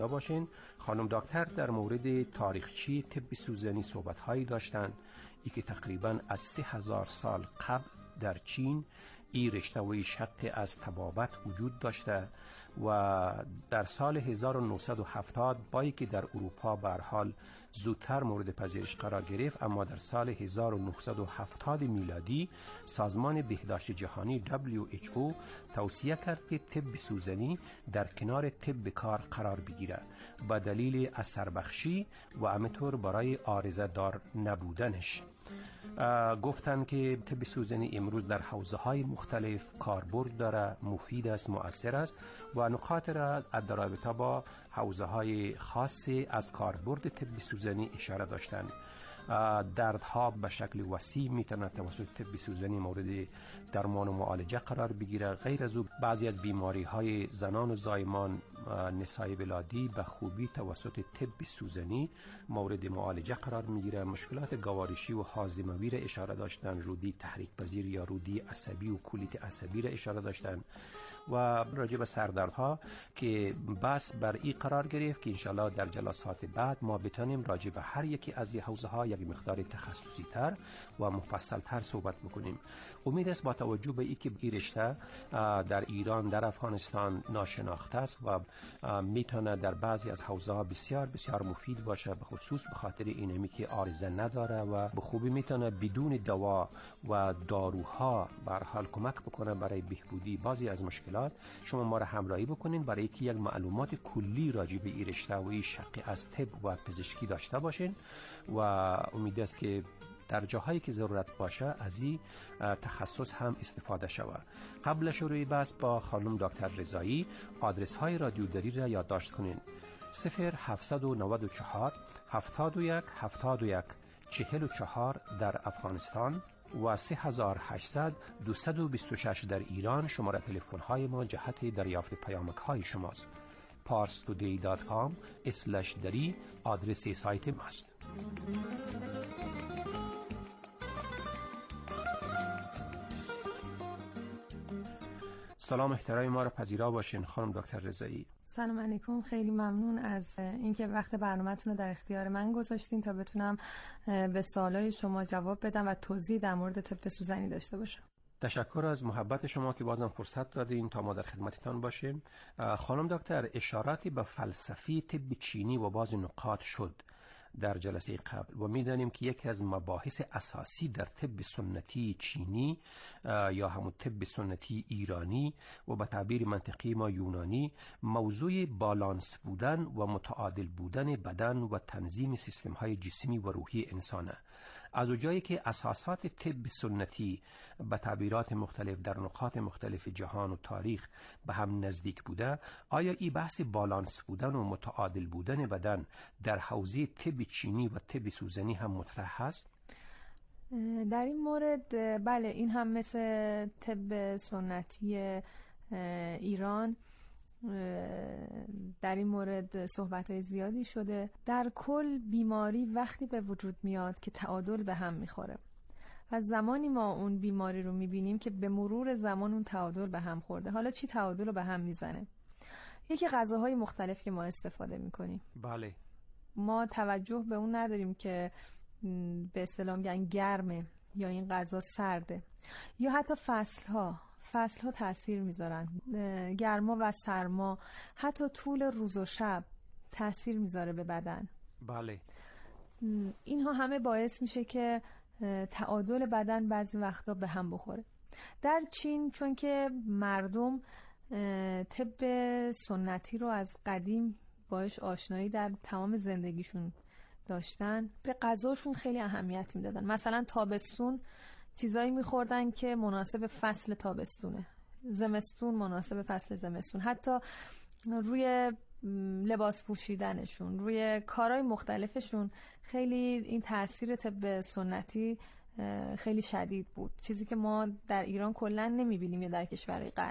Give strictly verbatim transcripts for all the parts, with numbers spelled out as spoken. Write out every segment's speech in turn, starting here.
باشین. خانم دکتر در مورد تاریخچه طب سوزنی صحبت هایی داشتند، ای که تقریبا از سه هزار سال قبل در چین این رشته و شق از طبابت وجود داشته و در سال هزار و نهصد و هفتاد با که در اروپا به هر حال زودتر مورد پذیرش قرار گرفت، اما در سال هزار و نهصد و هفتاد میلادی سازمان بهداشت جهانی دبلیو اچ او توصیه کرد که طب سوزنی در کنار طب کار قرار بگیره به دلیل اثر بخشی و همینطور برای عارضه دار نبودنش. گفتن که طب سوزنی امروز در حوزه های مختلف کاربرد داره، مفید است، مؤثر است و نکات را در رابطه با حوزه های خاصی از کاربرد طب سوزنی اشاره داشتند. دردها به شکل وسیع میتونه توسط طب سوزنی مورد درمان و معالجه قرار بگیره. غیر از او بعضی از بیماری های زنان و زایمان، نسای ولادی به خوبی توسط طب سوزنی مورد معالجه قرار میگیره. مشکلات گوارشی و هاضمه‌ای را اشاره داشتن، رودی تحریک پذیر یا رودی عصبی و کولیت عصبی را اشاره داشتن و راجع به سردردها که بس بر این قرار گرفت که انشالله در جلسات بعد ما بتونیم راجع به هر یکی از این حوزه ها یک مقدار تخصصی تر و مفصل تر صحبت بکنیم. امید است با توجه به اینکه این رشته در ایران، در افغانستان ناشناخته است و میتونه در بعضی از حوزه ها بسیار بسیار مفید باشه، به خصوص به خاطر اینمی که عارضه نداره و به خوبی میتونه بدون دوا و داروها به هر حال کمک بکنه برای بهبودی بعضی از مشکلات. شما ما را همراهی بکنین برای اینکه یک معلومات کلی راجع به این رشته و این شق از طب و پزشکی داشته باشین و امید است که در جاهایی که ضرورت باشه از این تخصص هم استفاده شود. قبل شروع بحث با خانم دکتر رضایی آدرس های رادیوداری را یادداشت کنین: صفر هفتصد و نود و چهار هفتاد و یک هفتاد و یک چهل و چهار در افغانستان و سه هزار و هشتصد دویست و بیست و شش در ایران. شماره تلفن های ما جهت دریافت پیامک های شماست. پارس تودی دات کام اسلش دری آدرس سایت ماست. سلام احترام ما را پذیرا باشین خانم دکتر رضایی. سلام علیکم، خیلی ممنون از اینکه وقت برنامه‌تون رو در اختیار من گذاشتین تا بتونم به سوالای شما جواب بدم و توضیح در مورد طب سوزنی داشته باشم. تشکر از محبت شما که بازم فرصت دادین تا ما در خدمتتان باشیم. خانم دکتر، اشاراتی به فلسفی طب چینی و بعضی نکات شد در جلسه قبل و می‌دانیم که یکی از مباحث اساسی در طب سنتی چینی یا همون طب سنتی ایرانی و به تعبیر منطقی ما یونانی موضوع بالانس بودن و متعادل بودن بدن و تنظیم سیستم‌های جسمی و روحی انسانه. از اونجایی که اساسات طب سنتی به تعبیرات مختلف در نقاط مختلف جهان و تاریخ به هم نزدیک بوده، آیا این بحث بالانس بودن و متعادل بودن بدن در حوزه طب چینی و طب سوزنی هم مطرح هست؟ در این مورد بله، این هم مثل طب سنتی ایران در این مورد صحبت‌های زیادی شده. در کل بیماری وقتی به وجود میاد که تعادل به هم میخوره و زمانی ما اون بیماری رو میبینیم که به مرور زمان اون تعادل به هم خورده. حالا چی تعادل رو به هم میزنه؟ یکی غذاهای مختلف که ما استفاده میکنیم. بله. ما توجه به اون نداریم که به اصطلاح میگن گرمه یا این غذا سرده، یا حتی فصل‌ها فصل‌ها تأثیر میذارن. گرما و سرما، حتی طول روز و شب تأثیر میذاره به بدن. بله. اینها همه باعث میشه که تعادل بدن بعضی وقتا به هم بخوره. در چین چون که مردم طب سنتی رو از قدیم باش آشنایی در تمام زندگیشون داشتن، به غذاشون خیلی اهمیت میدادن. مثلا تابستون چیزایی میخوردن که مناسب فصل تابستونه، زمستون مناسب فصل زمستون، حتی روی لباس پوشیدنشون، روی کارهای مختلفشون خیلی این تأثیر طب سنتی خیلی شدید بود، چیزی که ما در ایران کلا نمیبینیم یا در کشورهای غربی.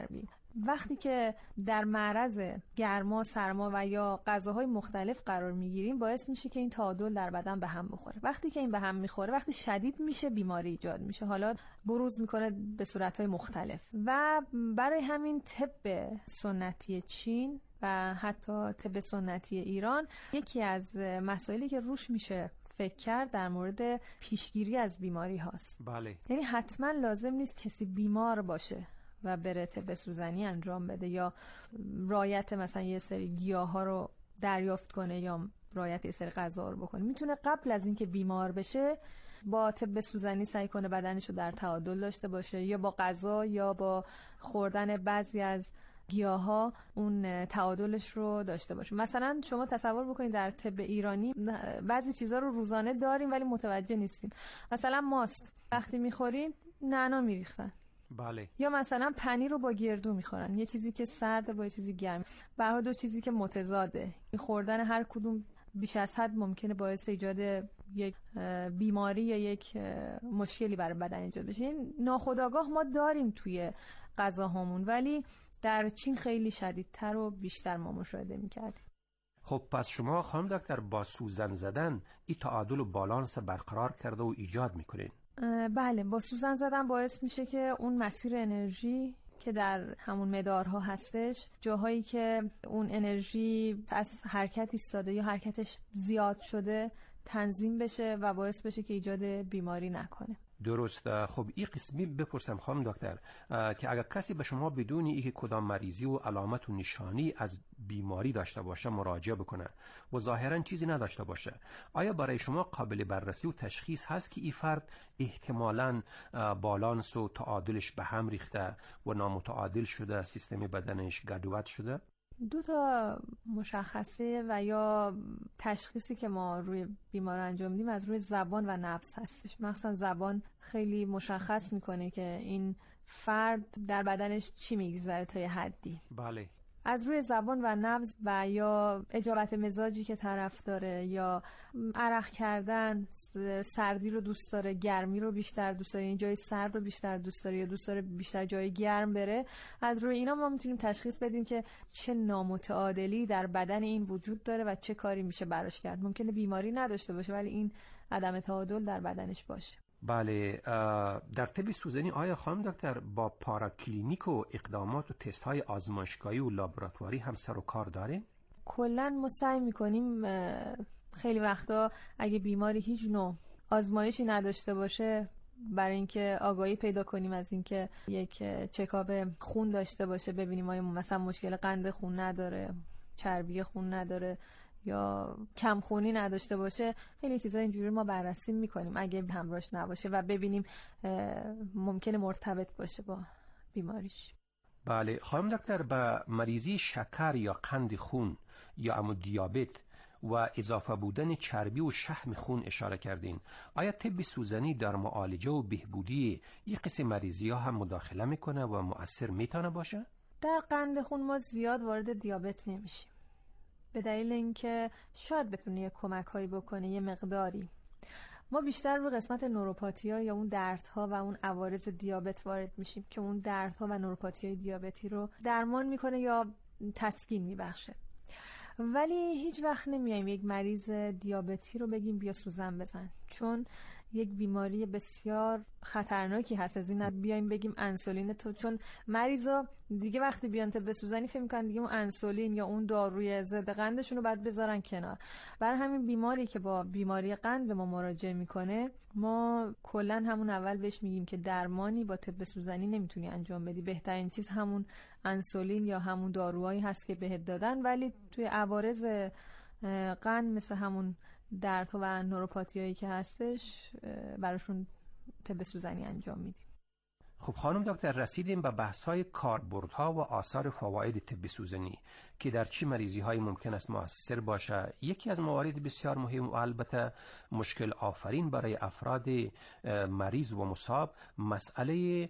وقتی که در معرض گرما، سرما و یا غذاهای مختلف قرار میگیریم باعث میشه که این تعادل در بدن به هم بخوره. وقتی که این به هم میخوره، وقتی شدید میشه، بیماری ایجاد میشه، حالا بروز میکنه به صورتهای مختلف. و برای همین طب سنتی چین و حتی طب سنتی ایران یکی از مسائلی که روش میشه فکر کرد در مورد پیشگیری از بیماری هاست. بله. یعنی حتما لازم نیست کسی بیمار باشه و بره طب سوزنی انجام بده یا رعایت مثلا یه سری گیاه ها رو دریافت کنه یا رعایت یه سری غذا رو بکنه. میتونه قبل از اینکه بیمار بشه با طب سوزنی سعی کنه بدنش رو در تعادل داشته باشه، یا با غذا یا با خوردن بعضی از گیاها اون تعادلش رو داشته باشه. مثلا شما تصور بکنید در طب ایرانی بعضی چیزا رو روزانه داریم ولی متوجه نیستیم. مثلا ماست وقتی میخورین نعنا میریختن. بله. یا مثلا پنیر رو با گردو میخورن، یه چیزی که سرده با یه چیزی گرم، به هر حال دو چیزی که متضاده. خوردن هر کدوم بیش از حد ممکنه باعث ایجاد یک بیماری یا یک مشکلی برای بدن ایجاد بشه. این ناخودآگاه ما داریم توی غذاهامون، ولی در چین خیلی شدیدتر و بیشتر ما مشاهده میکردیم. خب پس شما خانم دکتر با سوزن زدن این تعادل و بالانس برقرار کرده و ایجاد میکنین؟ بله، با سوزن زدن باعث میشه که اون مسیر انرژی که در همون مدارها هستش، جاهایی که اون انرژی از حرکت ایستاده یا حرکتش زیاد شده تنظیم بشه و باعث بشه که ایجاد بیماری نکنه. درست. خب این قسمی بپرسم خانم دکتر که اگر کسی به شما بدونی ای که کدام مریضی و علامت و نشانی از بیماری داشته باشه مراجعه بکنه و ظاهرا چیزی نداشته باشه، آیا برای شما قابل بررسی و تشخیص هست که این فرد احتمالاً بالانس و تعادلش به هم ریخته و نامتعادل شده، سیستم بدنش گدوت شده؟ دو تا مشخصه و یا تشخیصی که ما روی بیمار انجام میدیم از روی زبان و نبض هستش. مثلا زبان خیلی مشخص میکنه که این فرد در بدنش چی میگذره تا یه حدی. بله. از روی زبان و نبض و یا اجابت مزاجی که طرف داره، یا عرق کردن، سردی رو دوست داره، گرمی رو بیشتر دوست داره، این جای سرد رو بیشتر دوست داره یا دوست داره بیشتر جای گرم بره، از روی اینا ما میتونیم تشخیص بدیم که چه نامتعادلی در بدن این وجود داره و چه کاری میشه براش کرد. ممکنه بیماری نداشته باشه ولی این عدم تعادل در بدنش باشه. بله. در طب سوزنی آیا خانم دکتر با پاراکلینیک و اقدامات و تست های آزمایشگاهی و لابراتواری هم سر و کار دارین؟ کلا ما سعی میکنیم خیلی وقتا اگه بیماری هیچ نوع آزمایشی نداشته باشه برای اینکه آگاهی پیدا کنیم از اینکه یک چکاپ خون داشته باشه، ببینیم آیا مثلا مشکل قند خون نداره، چربی خون نداره یا کم خونی نداشته باشه، خیلی چیزا اینجوری ما بررسی میکنیم اگه همراهش نباشه و ببینیم ممکنه مرتبط باشه با بیماریش. بله. خانم دکتر به مریضی شکر یا قند خون یا اما دیابت و اضافه بودن چربی و شحم خون اشاره کردین. آیا طب سوزنی در معالجه و بهبودی این قسم مریضی ها هم مداخله میکنه و مؤثر میتونه باشه؟ در قند خون ما زیاد وارد دیابت نمیشیم به دلیل اینکه شاید بتونه یه کمک هایی بکنه یه مقداری. ما بیشتر رو قسمت نوروپاتی‌ها یا اون دردها و اون عوارض دیابت وارد میشیم که اون دردها و نوروپاتی‌های دیابتی رو درمان میکنه یا تسکین میبخشه. ولی هیچ وقت نمیایم یک مریض دیابتی رو بگیم بیا سوزن بزن، چون یک بیماری بسیار خطرناکی هست. از این بیایم بگیم انسولین تو، چون مریضا دیگه وقتی بیان طب سوزنی فکر می‌کنن دیگه اون انسولین یا اون داروی ضد قندشون رو بعد بذارن کنار. برای همین بیماری که با بیماری قند به ما مراجعه میکنه ما کلا همون اول بهش میگیم که درمانی با طب سوزنی نمیتونی انجام بدی، بهترین چیز همون انسولین یا همون داروهایی هست که بهت دادن، ولی توی عوارض قند مثل همون دردها و نوروپاتیایی که هستش براشون طب سوزنی انجام میدیم. خب خانم دکتر، رسیدیم به بحث‌های کاربردها و آثار فواید طب سوزنی که در چه مریضی‌های ممکن است مؤثر باشه. یکی از موارد بسیار مهم و البته مشکل آفرین برای افراد مریض و مصاب مسئله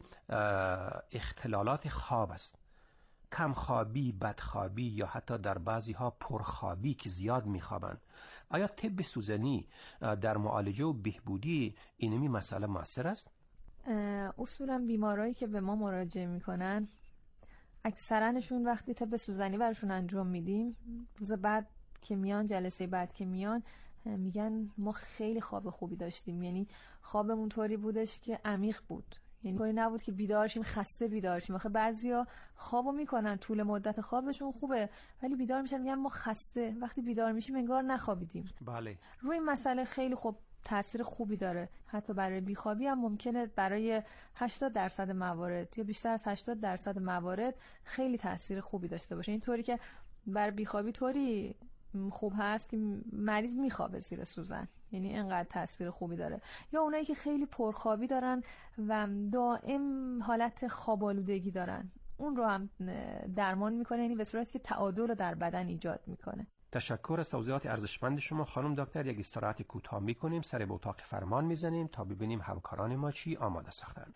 اختلالات خواب است. کمخوابی، بدخوابی یا حتی در بعضی ها پرخوابی که زیاد میخوابند. آیا طب سوزنی در معالجه و بهبودی اینمی مسئله مؤثر است؟ اصولا بیمارایی که به ما مراجعه میکنن اکثرانشون وقتی طب سوزنی براشون انجام میدیم، روز بعد که میان، جلسه بعد که میان، میگن ما خیلی خواب خوبی داشتیم. یعنی خوابمون طوری بودش که عمیق بود، یعنی طوری نبود که بیدار شیم خسته بیدار شیم. آخه بعضیا خوابو میکنن، طول مدت خوابشون خوبه ولی بیدار میشن میگن ما خسته، وقتی بیدار میشیم انگار نخوابیدیم. بله. روی این مسئله خیلی خوب تاثیر خوبی داره. حتی برای بیخوابی هم ممکنه برای هشتاد درصد موارد یا بیشتر از هشتاد درصد موارد خیلی تاثیر خوبی داشته باشه. اینطوری که برای بیخوابی طوری خوب هست که مریض میخوابه زیر سوزن، یعنی اینقدر تاثیر خوبی داره. یا اونایی که خیلی پرخوابی دارن و دائم حالت خواب آلودگی دارن، اون رو هم درمان میکنه، یعنی به صورتی که تعادل رو در بدن ایجاد میکنه. تشکر از توضیحات ارزشمند شما خانم دکتر. یک استراحت کوتاه میکنیم، سر به اتاق فرمان میزنیم تا ببینیم همکاران ما چی آماده ساختند.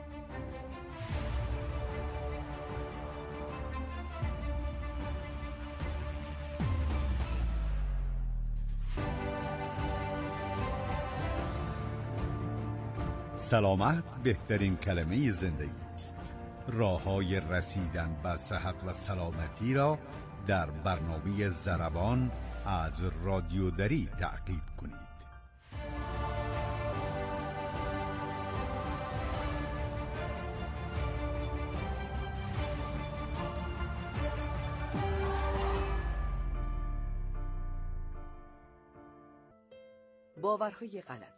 سلامت بهترین کلمه زندگی است. راه‌های رسیدن به صحت و سلامتی را در برنامه ضربان از رادیو دری تعقیب کنید. باورهای غلط.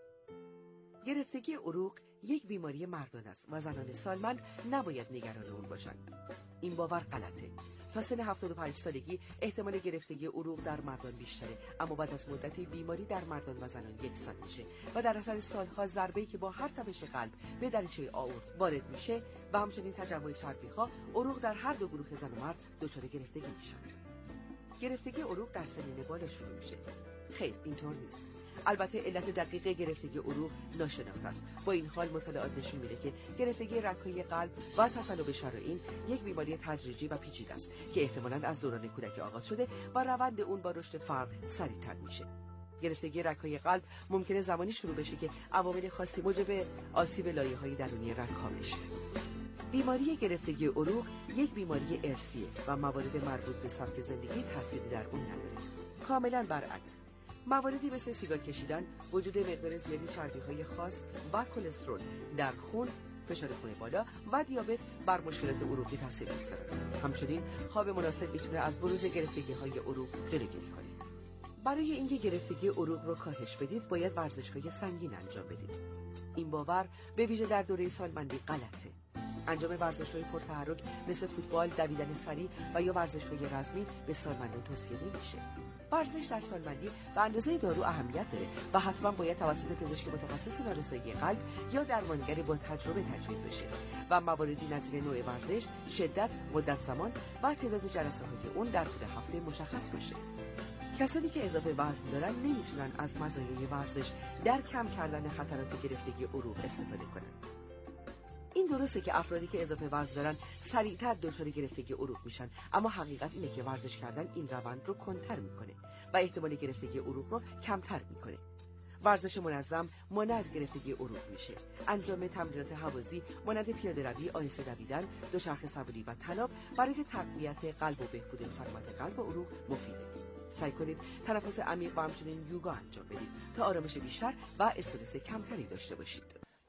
گرفتگی عروق یک بیماری مردان است و زنان سالمند نباید نگران اون باشند. این باور غلطه. تا سن هفتاد و پنج سالگی احتمال گرفتگی عروق در مردان بیشتره، اما بعد از مدتی بیماری در مردان و زنان یکسان میشه و در اثر سالها ضربه‌ای که با هر تپش قلب به دریچه آئورت وارد میشه و همچنین تجمع چربی‌ها، عروق در هر دو گروه زن و مرد دچار گرفتگی میشن. گرفتگی عروق در سن بالا شروع میشه. خیر، اینطور نیست. البته علت دقیق گرفتگی عروق ناشناخته است. با این حال مطالعات نشون میده که گرفتگی رگ‌های قلب و تصلب شرائین یک بیماری تدریجی و پیچیده است که احتمالاً از دوران کودکی آغاز شده و روند اون با رشد فرد سریع‌تر میشه. گرفتگی رگ‌های قلب ممکنه زمانی شروع بشه که عوامل خاصی موجب آسیب لایه‌های درونی رگ‌ها بشه. بیماری گرفتگی عروق یک بیماری ارثیه و موارد مربوط به سبک زندگی تأثیری در اون نداره. کاملاً برعکس. مواردی مثل سیگار کشیدن، وجود مقدار زیادی چربی‌های خاص و کلسترول در خون، فشار خون بالا و دیابت بر مشکلات عروقی تاثیر می‌گذارند. همچنین خواب مناسب میتونه از بروز گرفتگی‌های عروق جلوگیری کنه. برای اینکه گرفتگی عروق رو کاهش بدید، باید ورزش‌های سنگین انجام بدید. این باور به ویژه در دوره سالمندی غلطه. انجام ورزش‌های پرتحرک مثل فوتبال، دویدن سریع و یا ورزش‌های رزمی به سالمندان توصیه نمیشه. ورزش در سالمندی به اندازه دارو اهمیت داره و حتما باید توسط پزشک متخصص نارسایی قلب یا درمانگر با تجربه تجویز بشه و مواردی نظیر نوع ورزش، شدت، مدت زمان و تعداد جلسه‌های اون در طول هفته مشخص بشه. کسانی که اضافه وزن دارن نمیتونن از مزایای ورزش در کم کردن خطرات گرفتگی عروق استفاده کنند. این درسته که افرادی که اضافه وزن دارن سریعتر دچار گرفتگی عروق میشن، اما حقیقت اینه که ورزش کردن این روند رو کندتر میکنه و احتمال گرفتگی عروق رو کمتر میکنه. ورزش منظم مانع از گرفتگی عروق میشه. انجام تمرینات هوازی مانند پیاده‌روی، آهسته دویدن، دوچرخه سواری و طناب برای تقویت قلب و بهبود سلامت قلب و عروق مفیده. سعی کنید تنفس عمیق و همچنین یوگا انجام بدید تا آرامش بیشتر و استرس کمتری داشته باشید.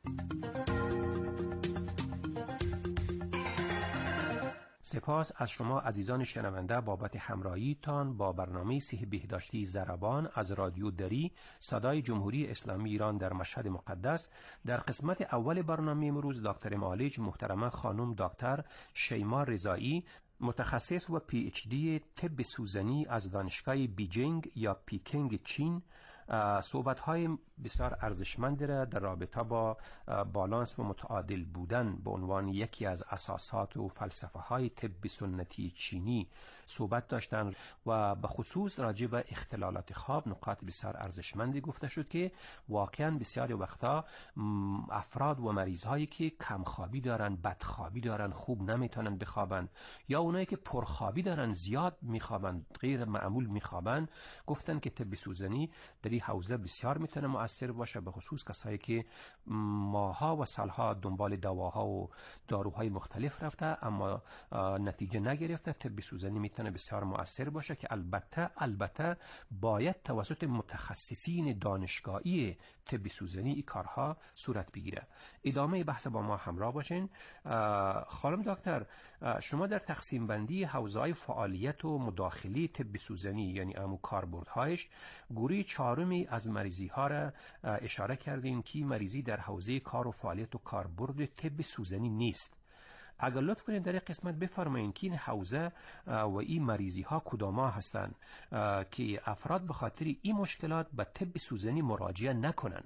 سپاس از شما عزیزان شنونده بابت همراهیتان با برنامه صحی بهداشتی ضربان از رادیو دری صدای جمهوری اسلامی ایران در مشهد مقدس. در قسمت اول برنامه امروز دکتر معالج محترمه خانم دکتر شیما رضایی، متخصص و پی اچ دی طب سوزنی از دانشگاه بیجینگ یا پیکینگ چین، صحبت‌های بسیار ارزشمند را در رابطه با بالانس و متعادل بودن به عنوان یکی از اساسات و فلسفه‌های طب سنتی چینی صحبت داشتند و به خصوص راجع به اختلالات خواب نکات بسیار ارزشمندی گفته شد که واقعا بسیاری وقتا افراد و مریض‌هایی که کم خوابی دارن، بدخوابی دارن، خوب نمیتونن بخوابن یا اونایی که پرخوابی دارن، زیاد میخوابن، غیر معمول میخوابن، گفتن که طب سوزنی در خاطری حوزه بسیار میتونه مؤثر باشه، به خصوص کسایی که ماها و سالها دنبال دواها و داروهای مختلف رفته اما نتیجه نگرفته. طب سوزنی میتونه بسیار مؤثر باشه که البته البته باید توسط متخصصین دانشگاهی طب سوزنی این کارها صورت بگیره. ادامه بحث با ما همراه باشین. خانم دکتر، شما در تقسیم بندی حوزه‌های فعالیت و مداخلی طب سوزنی یعنی امو کاربردهایش گروه چهارمی از مریضی ها را اشاره کردین که مریضی در حوزه کار و فعالیت و کاربرد طب سوزنی نیست. اگر لطف کنید در این قسمت بفرمایید که این حوزه و این مریضی ها کدامها هستند که افراد به خاطر این مشکلات به طب سوزنی مراجعه نکنن.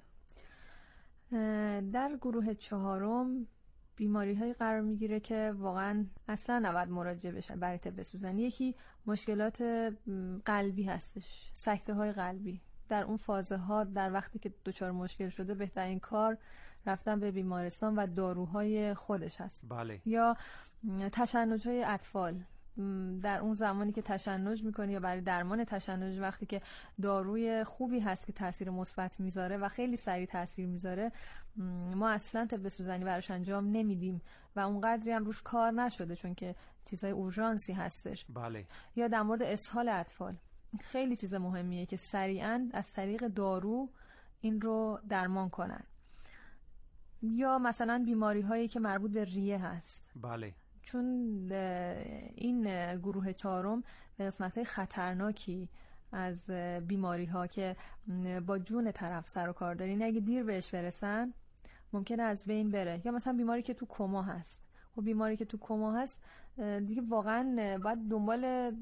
در گروه چهارم بیماری های قرار میگیره که واقعا اصلا نباید مراجعه بشن برای طب سوزنی. یکی مشکلات قلبی هستش، سکته های قلبی. در اون فازه ها در وقتی که دچار مشکل شده بهترین کار رفتن به بیمارستان و داروهای خودش هست. بله. یا تشنج های اطفال، در اون زمانی که تشنج میکنه یا برای درمان تشنج وقتی که داروی خوبی هست که تاثیر مثبت میذاره و خیلی سریع تاثیر میذاره، ما اصلا طب سوزنی براش انجام نمیدیم و اونقدری هم روش کار نشده چون که چیزای اورژانسی هستش. بله. یا در مورد اسهال اطفال خیلی چیز مهمیه که سریعا از طریق دارو این رو درمان کنن. یا مثلا بیماری هایی که مربوط به ریه هست. بله. چون این گروه چهارم به قسمت‌های خطرناکی از بیماری ها که با جون طرف سر و کار داره، این اگه دیر بهش برسن ممکنه از بین بره. یا مثلا بیماری که تو کما هست. و بیماری که تو کما هست دیگه واقعا باید دنبال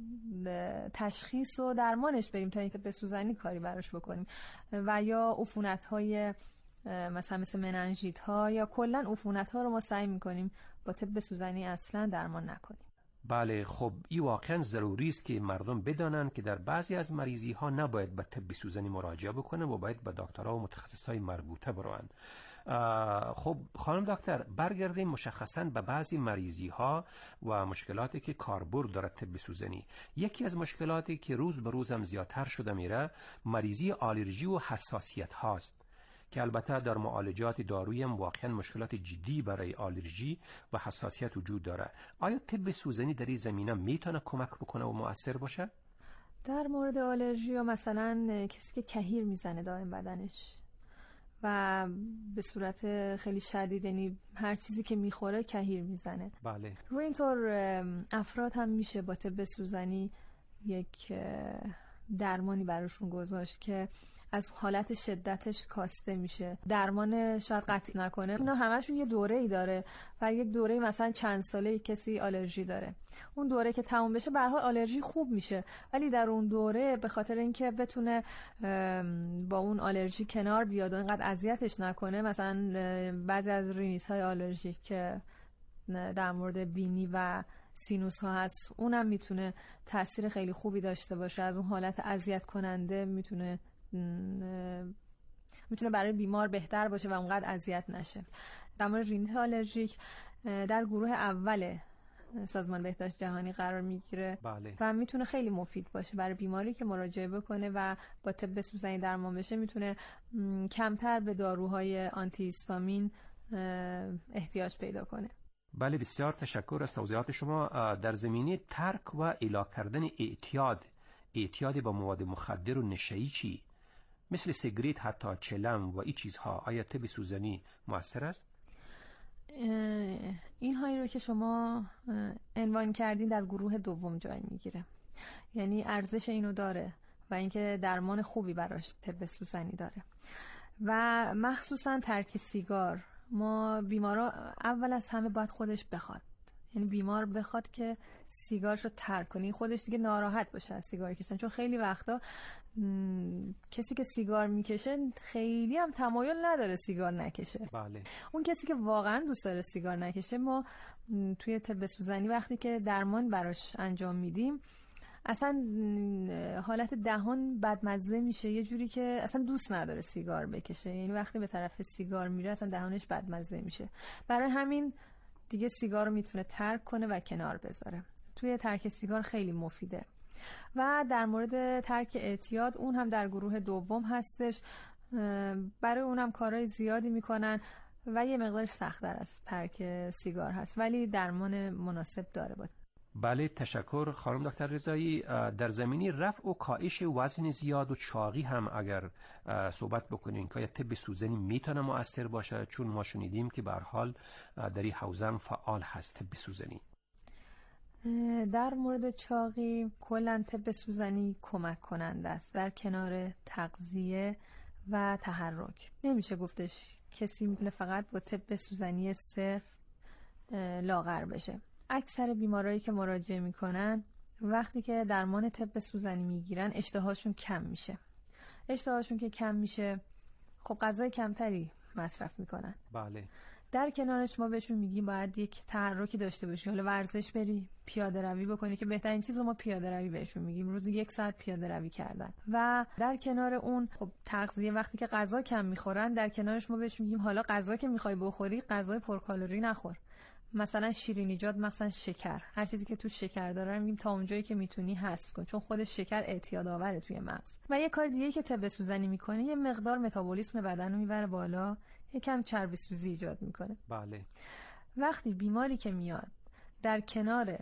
تشخیص و درمانش بریم تا اینکه به سوزنی کاری براش بکنیم. و یا عفونت‌های مثلا مثل مننژیت ها یا کلا عفونت ها رو ما سعی میکنیم با طب سوزنی اصلا درمان نکنیم. بله. خب این واقعا ضروری است که مردم بدانند که در بعضی از مریضی ها نباید به طب سوزنی مراجعه بکنن و باید به دکترها و متخصصای مربوطه بروند. خب خانم دکتر، برگردیم مشخصاً به بعضی مریضی ها و مشکلاتی که کاربرد داره طب سوزنی. یکی از مشکلاتی که روز به روز هم زیادتر شده میره مریضی آلرژی و حساسیت هاست که البته در معالجات دارویی هم واقعا مشکلات جدی برای آلرژی و حساسیت وجود داره. آیا طب سوزنی در این زمینه میتونه کمک بکنه و مؤثر باشه؟ در مورد آلرژی یا مثلا کسی که کهیر میزنه دائم بدنش و به صورت خیلی شدید، یعنی هر چیزی که میخوره کهیر میزنه. بله. روی اینطور افراد هم میشه با طب سوزنی یک درمانی براشون گذاشت که از حالت شدتش کاسته میشه. درمان شاید قطعی نکنه، اینا همشون یه دوره‌ای داره و یک دوره مثلا چند ساله کسی آلرژی داره، اون دوره که تموم بشه به هر حال آلرژی خوب میشه، ولی در اون دوره به خاطر اینکه بتونه با اون آلرژی کنار بیاد و اینقدر اذیتش نکنه، مثلا بعضی از رینیت‌های آلرژیک که در مورد بینی و سینوس ها هست، اونم میتونه تاثیر خیلی خوبی داشته باشه. از اون حالت اذیت کننده میتونه میتونه برای بیمار بهتر باشه و اونقدر اذیت نشه. در مورد رینیت آلرژیک در گروه اول سازمان بهداشت جهانی قرار میگیره. بله. و میتونه خیلی مفید باشه برای بیماری که مراجعه بکنه و با طب سوزنی درمان بشه. میتونه کمتر به داروهای آنتی هیستامین احتیاج پیدا کنه. بله، بسیار تشکر از توضیحات شما. در زمینه ترک و اعلا کردن اعتیاد اعتیاد با مواد مخدر و نشه‌ای چی؟ مثل سیگریت، حتی چلم و این چیزها، آیا طب سوزنی مؤثر است؟ این هایی رو که شما عنوان کردین در گروه دوم جای میگیره، یعنی ارزش اینو داره و اینکه درمان خوبی براش طب سوزنی داره. و مخصوصا ترک سیگار، ما بیمارا اول از همه باید خودش بخواد، یعنی بیمار بخواد که سیگارش رو ترک کنه، خودش دیگه ناراحت باشه از سیگار کشیدن. چون خیلی وقتا کسی که سیگار میکشه خیلی هم تمایل نداره سیگار نکشه. بله. اون کسی که واقعا دوست داره سیگار نکشه، ما توی طب سوزنی وقتی که درمان براش انجام میدیم اصلا حالت دهان بدمزه میشه، یه جوری که اصلا دوست نداره سیگار بکشه، یعنی وقتی به طرف سیگار میره اصلا دهانش بدمزه میشه. برای همین دیگه سیگار رو میتونه ترک کنه و کنار بذاره. توی ترک سیگار خیلی مفیده. و در مورد ترک اعتیاد، اون هم در گروه دوم هستش. برای اونم کارهای زیادی میکنن و یه مقدار سخت‌تر از ترک سیگار هست، ولی درمان مناسب داره بود. بله، تشکر خانم دکتر رضایی. در زمینی رفع و کاهش وزن زیاد و چاقی هم اگر صحبت بکنین که طب سوزنی میتونه مؤثر باشه، چون ما شنیدیم که به هر حال در این حوزه هم فعال هست طب سوزنی. در مورد چاقی کلا طب سوزنی کمک کننده است در کنار تغذیه و تحرک. نمیشه گفتش کسی میتونه فقط با طب سوزنی صرف لاغر بشه. اکثر بیمارایی که مراجعه میکنن وقتی که درمان طب سوزنی میگیرن اشتهاشون کم میشه. اشتهاشون که کم میشه خب غذای کمتری مصرف میکنن. بله. در کنارش ما بهشون میگیم باید یک تحرکی داشته باشی، حالا ورزش بری، پیاده روی بکنی که بهترین چیزو ما پیاده روی بهشون میگیم، روزی یک ساعت پیاده روی کردن. و در کنار اون خب تغذیه، وقتی که غذا کم میخورن در کنارش ما بهشون میگیم حالا غذا که میخوای بخوری غذای پرکالری نخور، مثلا شیرینیجات، مثلا شکر، هر چیزی که تو شکر داره میگیم تا اونجایی که میتونی حذف کن، چون خود شکر اعتیاد آوره توی مغز. و یه کار دیگه که طب سوزنی میکنه یه مقدار متابولیسم بدن رو میبره بالا، یکم چربی سوزی ایجاد میکنه. بله. وقتی بیماری که میاد در کنار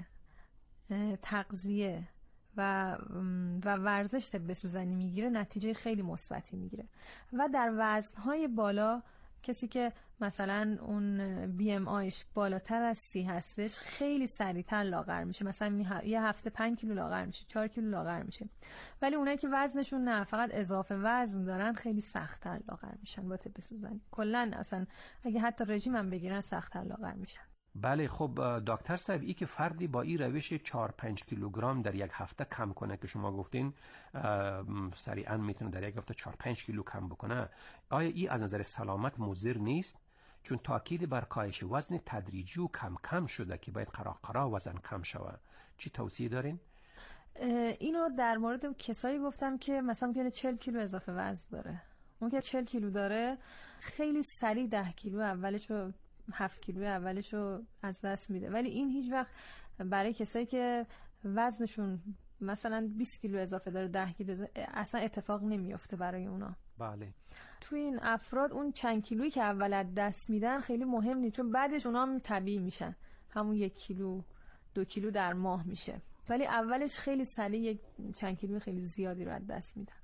تغذیه و و ورزش طب سوزنی میگیره نتیجه خیلی مثبتی میگیره. و در وزنهای بالا کسی که مثلا اون بی ام آیش بالاتر از سی هستش خیلی سریعتر لاغر میشه، مثلا یه هفته پنج کیلو لاغر میشه، چهار کیلو لاغر میشه. ولی اونایی که وزنشون نه فقط اضافه وزن دارن خیلی سخت‌تر لاغر میشن با طب سوزنی. کلا اصلا اگه حتی رژیم هم بگیرن سخت‌تر لاغر میشن. بله. خب دکتر صاحب، ای که فردی با این روش چهار پنج کیلوگرم در یک هفته کم کنه که شما گفتین سریعا میتونه در یک هفته چهار پنج کیلو کم بکنه، آیا این از نظر سلامت مضر نیست؟ چون تاکید بر کاهش وزن تدریجی و کم کم شده که باید قرا قرا وزن کم شود. چی توصیه دارین؟ اینو در مورد کسایی گفتم که مثلا ممکنه چهل کیلو اضافه وزن داره. اون که چهل کیلو داره خیلی سریع ده کیلو اولشو، هفت کیلو اولشو از دست میده. ولی این هیچ وقت برای کسایی که وزنشون مثلا بیست کیلو اضافه داره، ده کیلو اضافه، اصلا اتفاق نمیفته برای اونا. بله. تو این افراد اون چند کیلویی که اول از دست میدن خیلی مهم نیست، چون بعدش اونا هم طبیعی میشن، همون یک کیلو دو کیلو در ماه میشه. ولی اولش خیلی سریع یک چند کیلو خیلی زیادی رو از دست میدن.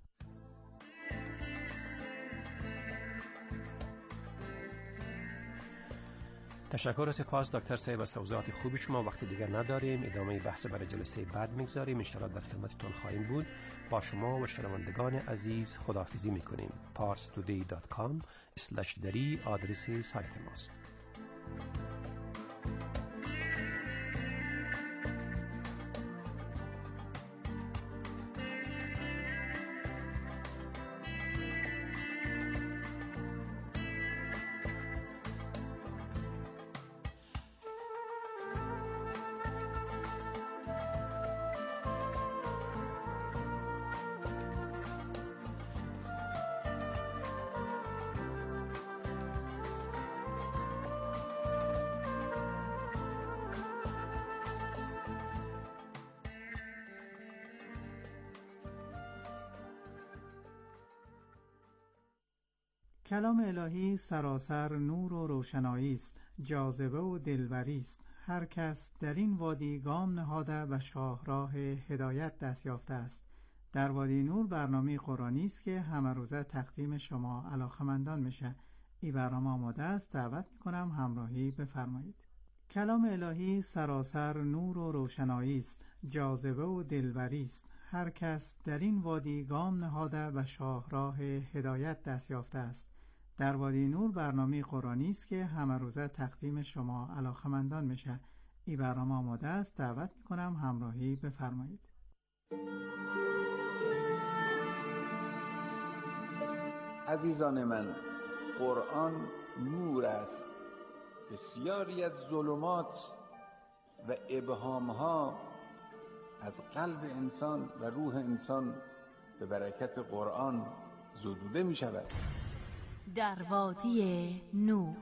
تشکر و سپاس دکتر صاحب از توضیحات خوب شما. وقت دیگر نداریم، ادامه بحث برای جلسه بعد میگذاریم. ان شاء الله در خدمتتون خواهیم بود. با شما و شنوندگان عزیز خداحافظی میکنیم. پارس تودی دات کام اسلش دری آدرس سایت ماست. کلام الهی سراسر نور و روشنایی است، جاذبه و دلبری است. هر کس در این وادی گام نهاده و شاهراه هدایت دست یافته است. در وادی نور برنامه قرآنی است که همه روزه تقدیم شما علاقمندان میشه. این برنامه آماده است، دعوت میکنم همراهی بفرمایید. کلام الهی سراسر نور و روشنایی است، جاذبه و دلبری است. هر کس در این وادی گام نهاده و شاهراه هدایت دست یافته است. در وادی نور برنامه قرآنی است که همه روزه تقدیم شما علاقمندان میشه. این برنامه آماده است، دعوت میکنم همراهی بفرمایید. عزیزان من، قرآن نور است. بسیاری از ظلمات و ابهامها از قلب انسان و روح انسان به برکت قرآن زدوده می شود. در وادی نور.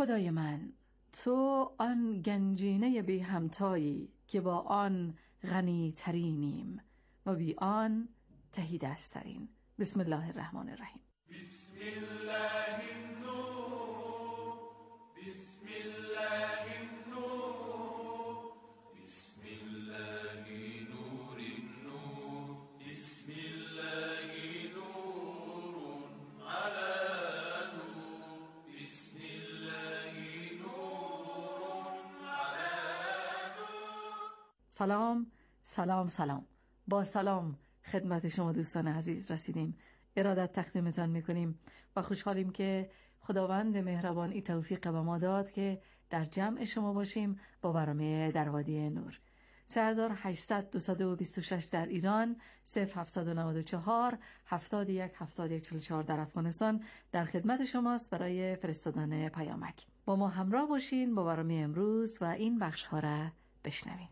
خدای من، تو آن گنجینه بی همتایی که با آن غنی ترینیم و بی آن تهی دسترین. بسم الله الرحمن الرحیم. بسم الله النور، بسم الله النور، بسم الله نور النور، بسم الله نور على نور، بسم الله نور على نور. سلام سلام سلام. با سلام خدمت شما دوستان عزیز رسیدیم. ارادت تقدیمتان میکنیم و خوشحالیم که خداوند مهربان این توفیق به ما داد که در جمع شما باشیم با برنامه در وادی نور. سه هزار و هشتصد دویست و بیست و شش در ایران، صفر هفتصد و نود و چهار هفتاد و یک هفتاد و یک چهل و چهار در افغانستان در خدمت شماست برای فرستادن پیامک. با ما همراه باشین با برنامه امروز و این بخش ها را بشنوین.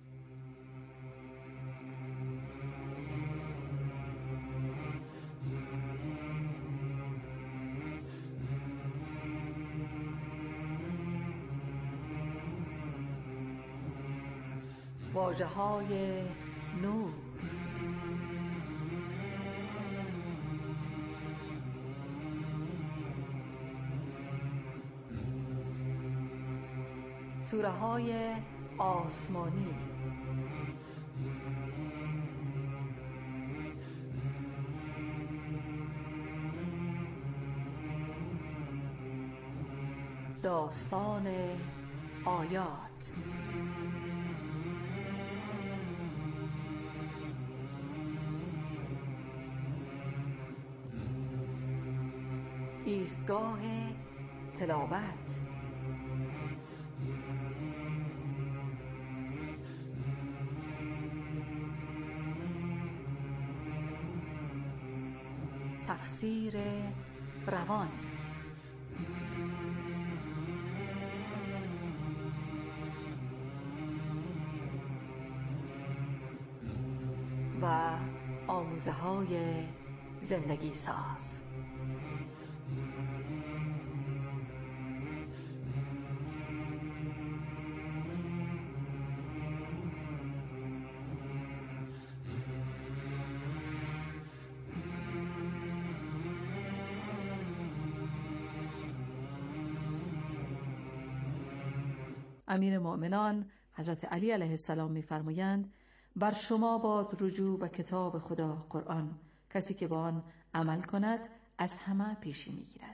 واژه‌های نور. سوره‌های آسمانی. داستان آیات. ایستگاه تلاوت. تفسیر روان. و آموزه های زندگی ساز. امیر مؤمنان حضرت علی علیه السلام می‌فرمایند بر شما باد رجوع به کتاب خدا قرآن، کسی که با آن عمل کند از همه پیشی می‌گیرد.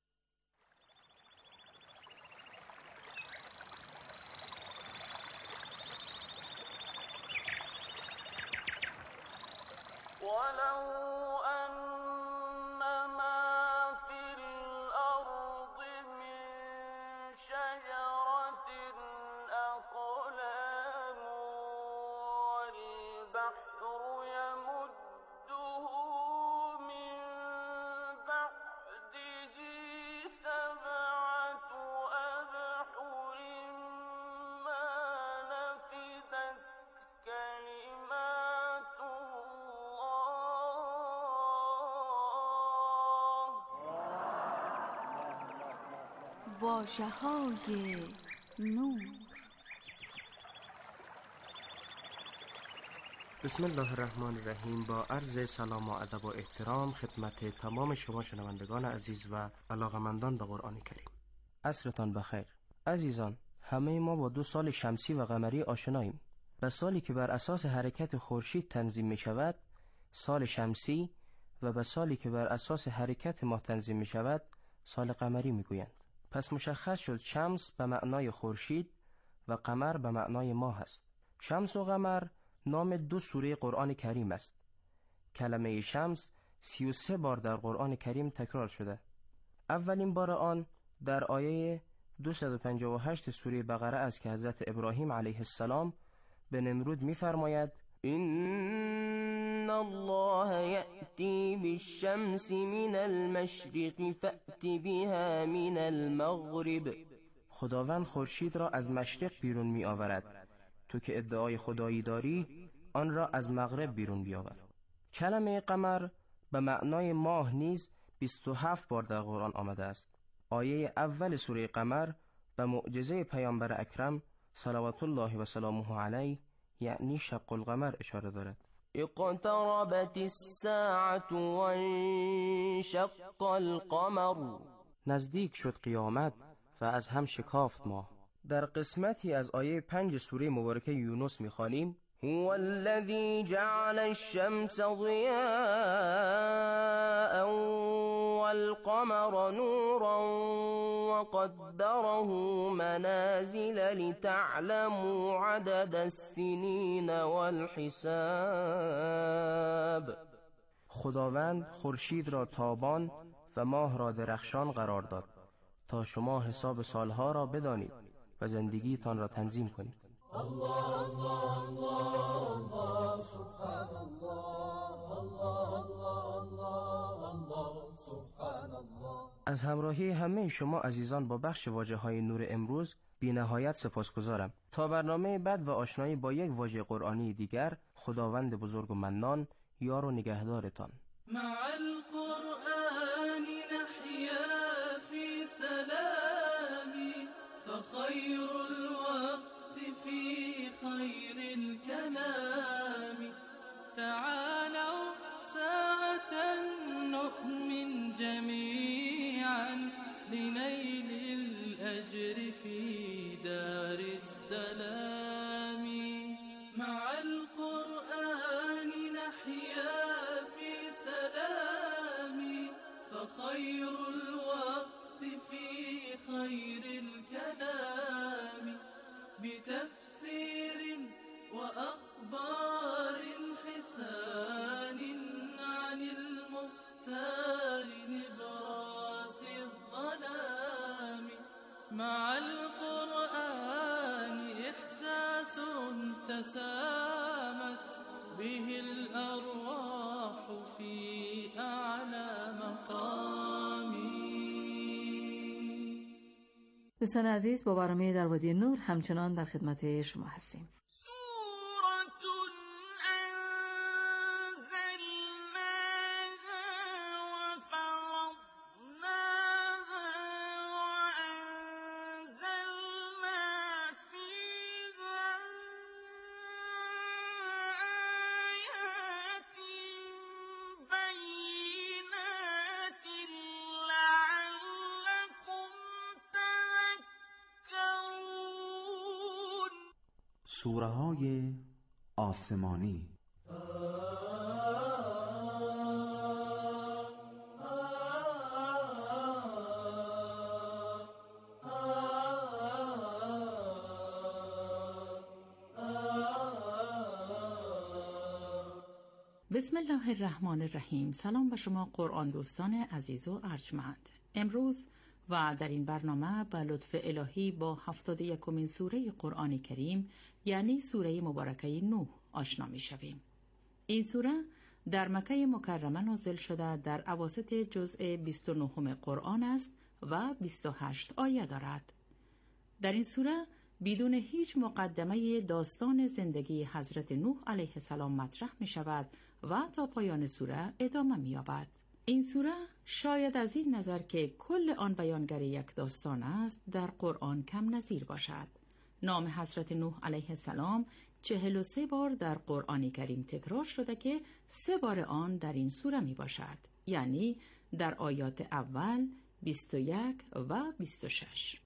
واژه‌های نور. بسم الله الرحمن الرحیم. با عرض سلام و ادب و احترام خدمت تمام شما شنوندگان عزیز و علاقمندان به قرآن کریم. عصرتان بخیر. عزیزان، همه ما با دو سال شمسی و قمری آشناییم. به سالی که بر اساس حرکت خورشید تنظیم می شود سال شمسی و به سالی که بر اساس حرکت ماه تنظیم می شود سال قمری می گویند. پس مشخص شد شمس به معنای خورشید و قمر به معنای ماه است. شمس و قمر نام دو سوره قرآن کریم است. کلمه شمس سی و سه بار در قرآن کریم تکرار شده. اولین بار آن در آیه دویست و پنجاه و هشت سوره بقره است که حضرت ابراهیم علیه السلام به نمرود می فرماید ان الله یأتی بالشمس من المشرق فأت بها من المغرب. خداوند خورشید را از مشرق بیرون می آورد، تو که ادعای خدایی داری آن را از مغرب بیرون بیاور. کلمه قمر به معنای ماه نیز بیست و هفت بار در قرآن آمده است. آیه اول سوره قمر به معجزه پیامبر اکرم صلوات الله و سلامه علیه یعنی شق القمر اشاره دارد. اقتربت الساعة وانشق القمر، نزدیک شد قیامت و از هم شکافت ماه. در قسمتی از آیه پنج سوره مبارکه یونس می‌خوانیم هو الذی جعل الشمس ضیاء والقمر نورا وقدره منازل لتعلموا عدد السنین والحساب. خداوند خورشید را تابان و ماه را درخشان قرار داد تا شما حساب سالها را بدانید و زندگیتان را تنظیم کنید. الله الله الله الله سبحان الله الله الله الله سبحان الله. از همراهی همه شما عزیزان با بخش واژه‌های نور امروز بی نهایت سپاسگزارم. تا برنامه بعد و آشنایی با یک واژه قرآنی دیگر، خداوند بزرگ و منان یار و نگهدارتان. مع القرآن نحیا فی سلامی فخیر الوقت فی خیر الكلام تعالوا ساعة نؤمن جميعا لنيل الأجر في دار السلام. مع القرآن نحيا في سلام فخير الوقت في خير الكلام بتفسير وأخبار حسان عن المختار نبراس الظلام. مع القرآن إحساس تسامت به الأرواح في أعلى مقام. دوستان عزیز، با برنامه در وادی نور همچنان در خدمت شما هستیم. سوره های آسمانی. بسم الله الرحمن الرحیم. سلام به شما قرآن دوستان عزیز و ارجمند. امروز و در این برنامه به لطف الهی با هفتاد و یکمین سوره قرآن کریم یعنی سوره مبارکه نوح آشنا می شویم. این سوره در مکه مکرمه نازل شده در اواسط جزء بیست و نه قرآن است و بیست و هشت آیه دارد. در این سوره بدون هیچ مقدمه داستان زندگی حضرت نوح علیه السلام مطرح می شود و تا پایان سوره ادامه می یابد. این سوره شاید از این نظر که کل آن بیانگر یک داستان است در قرآن کم نظیر باشد. نام حضرت نوح علیه السلام چهل و سه بار در قرآن کریم تکرار شده که سه بار آن در این سوره می باشد، یعنی در آیات اول، بیست و یک و بیست و شش.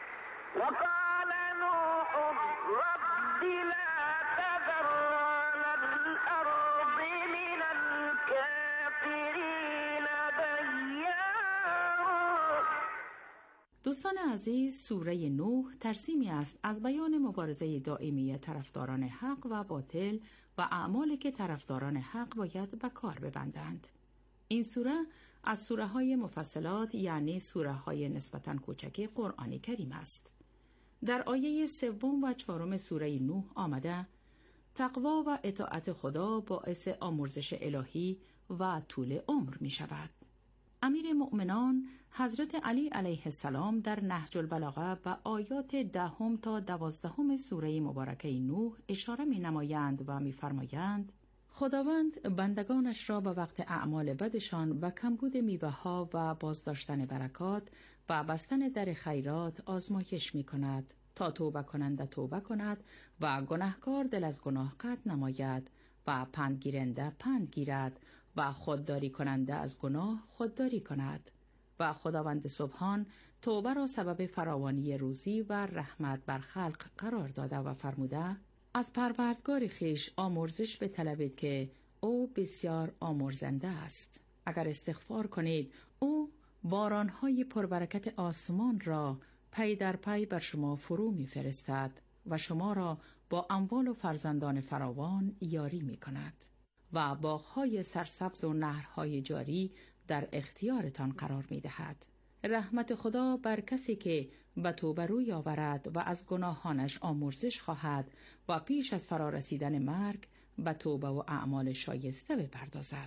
دوستان عزیز، سوره نوح ترسیمی است از بیان مبارزه دائمی طرفداران حق و باطل و اعمالی که طرفداران حق باید به کار ببندند. این سوره از سوره های مفصلات یعنی سوره های نسبتاً کوچک قرآن کریم است. در آیه سوم و چهارم سوره نوح آمده تقوا و اطاعت خدا باعث آمرزش الهی و طول عمر می شود. امیر مؤمنان حضرت علی علیه السلام در نهج البلاغه و آیات دهم تا دوازدهم سوره مبارکه نوح اشاره می نمایند و می فرمایند خداوند بندگانش را به وقت اعمال بدشان و کمبود میوه ها و بازداشتن برکات و بستن در خیرات آزمایش می کند تا توبه کننده توبه کند و گناهکار دل از گناه قطع نماید و پند گیرنده پند گیرد و خودداری کننده از گناه خودداری کند. و خداوند سبحان توبه را سبب فراوانی روزی و رحمت بر خلق قرار داده و فرموده: از پروردگار خیش آمرزش بطلبید که او بسیار آمرزنده است. اگر استغفار کنید او بارانهای پربرکت آسمان را پی در پی بر شما فرو می فرستد و شما را با اموال و فرزندان فراوان یاری می کند و باغهای سرسبز و نهرهای جاری در اختیارتان قرار می دهد. رحمت خدا بر کسی که به توبه روی آورد و از گناهانش آمرزش خواهد و پیش از فرارسیدن مرگ به توبه و اعمال شایسته بپردازد.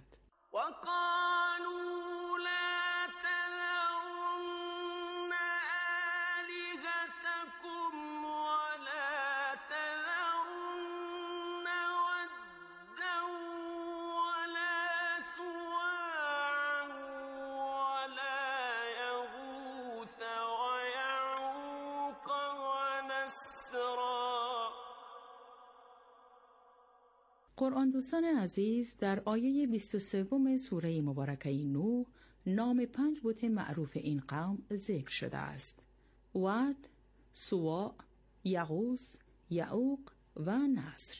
قرآن دوستان عزیز، در آیه بیست و سه سوره مبارکه نوح نام پنج بت معروف این قوم ذکر شده است: ود، سواع، یغوث، یعوق و نصر.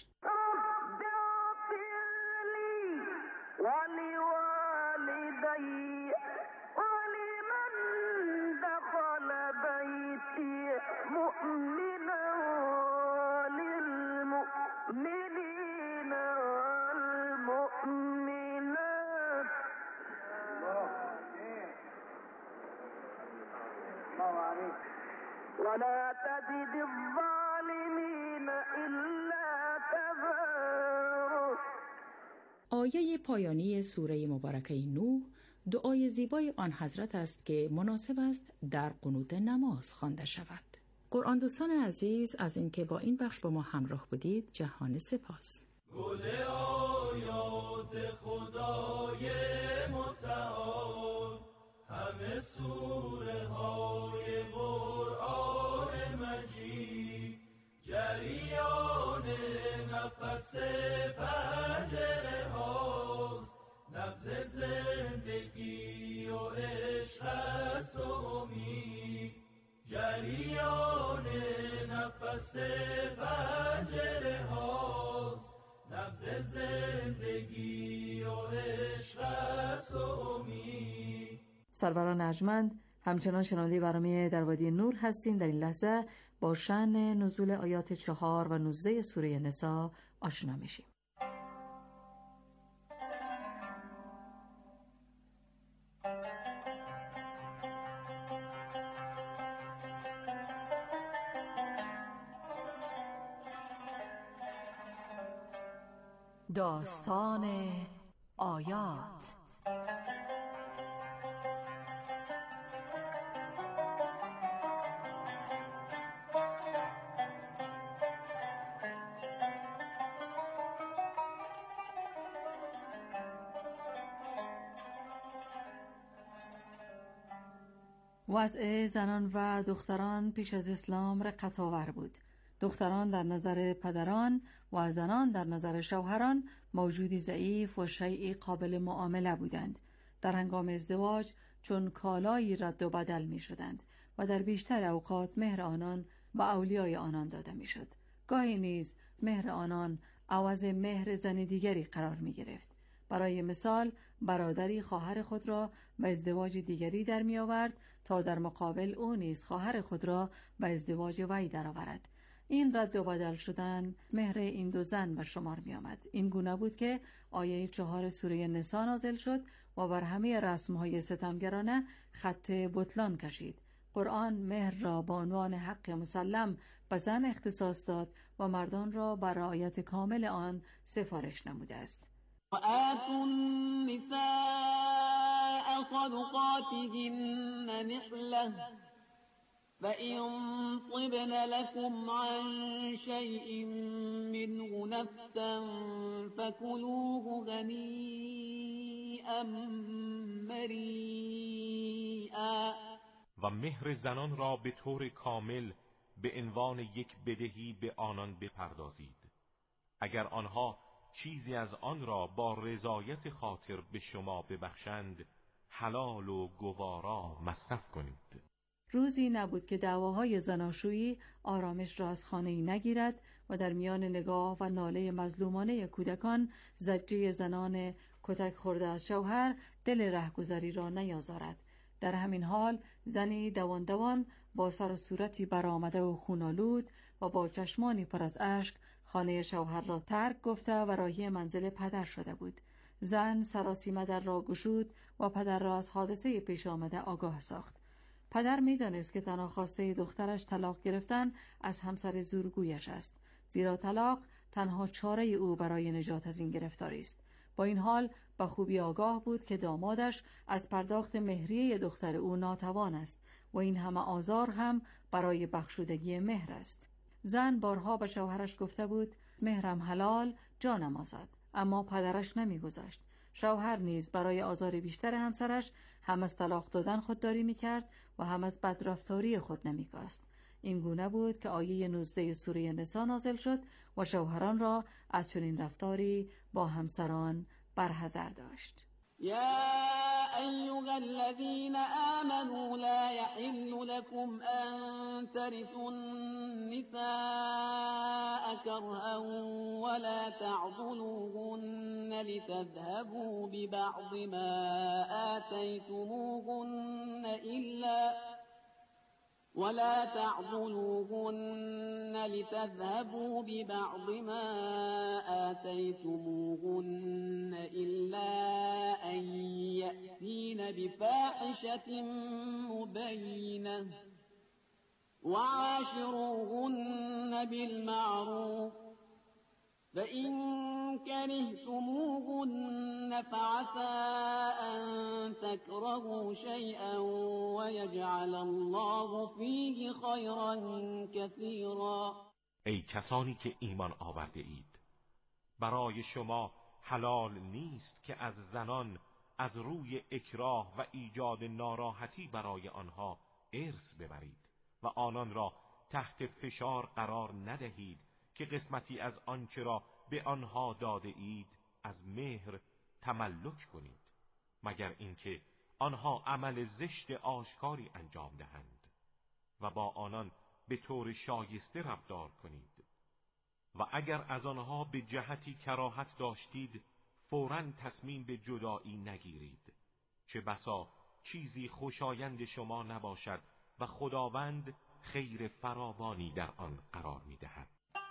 ولا تزد الظالمین الا تبارا. آیه پایانی سوره مبارکه نوح دعای زیبای آن حضرت است که مناسب است در قنوت نماز خوانده شود. قرآن دوستان عزیز، از اینکه با این بخش با ما همراه بودید جهان سپاس. گل آیات خدای متعال، همه سوره های قرآن مجید، جریان نفس پنجره هاست، نبض زندگی و عشق است و امید، جریان نفس پنجره هاست، نبض زندگی و عشق است و امید. سروران ارجمند، همچنان شنونده برنامه در وادی نور هستین. در این لحظه با شأن نزول آیات چهار و نوزده سوره نساء آشنا میشیم. داستان آیات. وضع زنان و دختران پیش از اسلام رقت‌آور بود. دختران در نظر پدران و زنان در نظر شوهران موجودی ضعیف و شیئی قابل معامله بودند. در هنگام ازدواج چون کالایی رد و بدل می شدند و در بیشتر اوقات مهر آنان و اولیای آنان داده می شد. گاهی نیز مهر آنان عوض مهر زن دیگری قرار می گرفت. برای مثال برادری خواهر خود را به ازدواج دیگری در می آورد تا در مقابل او نیز خواهر خود را به ازدواج وی درآورد. این رد و بدل شدن مهر این دو زن به شمار می آمد. این گونه بود که آیه چهار سوره نساء نازل شد و بر همه رسمهای ستمگرانه خط بطلان کشید. قرآن مهر را با عنوان حق مسلم به زن اختصاص داد و مردان را بر رعایت کامل آن سفارش نموده است. وآتوا النساء صدقاتهن نحلة فإن طبن لكم عن شيء منه نفسا فكلوه هنیئا مریئا. و مهر زنان را به طور کامل به عنوان یک بدهی به آنان بپردازید. اگر آنها چیزی از آن را با رضایت خاطر به شما ببخشند، حلال و گوارا مصرف کنید. روزی نبود که دعواهای زناشویی آرامش را از خانه‌ای نگیرد و در میان نگاه و ناله مظلومانه کودکان زجه زنان کتک خورده از شوهر دل رهگذری را نیازارد. در همین حال زنی دوان دوان با سر و صورتی برآمده و خونالود و با چشمانی پر از اشک خانه شوهر را ترک گفته و راهی منزل پدر شده بود. زن سراسیمه در را گشود و پدر را از حادثه پیش آمده آگاه ساخت. پدر می دانست که تنها خواسته دخترش طلاق گرفتن از همسر زورگویش است، زیرا طلاق تنها چاره او برای نجات از این گرفتاری است. با این حال به خوبی آگاه بود که دامادش از پرداخت مهریه دختر او ناتوان است و این همه آزار هم برای بخشودگی مهر است. زن بارها به شوهرش گفته بود مهرم حلال، جانم آزاد، اما پدرش نمیگذاشت. شوهر نیز برای آزار بیشتر همسرش هم از طلاق دادن خودداری میکرد و هم از بدرفتاری خود نمیکاست. این گونه بود که آیه نوزده سوره نساء نازل شد و شوهران را از چنین رفتاری با همسران برحذر داشت. يا أيها الذين آمنوا لا يحل لكم أن ترثوا النساء كرها ولا تعضلوهن لتذهبوا ببعض ما آتيتموهن إلا ولا تعضلوهن لتذهبوا ببعض ما آتيتموهن إلا أن يأتين بفاحشة مبينة وعاشروهن بالمعروف فإن كرهتموهن فعسى أن تكرهوا شيئا ويجعل الله فيه خيرا كثيرا. ای کسانی که ایمان آورده اید، برای شما حلال نیست که از زنان از روی اکراه و ایجاد ناراحتی برای آنها ارث ببرید و آنان را تحت فشار قرار ندهید که قسمتی از آنچه را به آنها داده اید از مهر تملک کنید، مگر اینکه آنها عمل زشت آشکاری انجام دهند و با آنان به طور شایسته رفتار کنید. و اگر از آنها به جهتی کراهت داشتید فوراً تصمیم به جدایی نگیرید، چه بسا چیزی خوشایند شما نباشد و خداوند خیر فراوانی در آن قرار می‌دهد.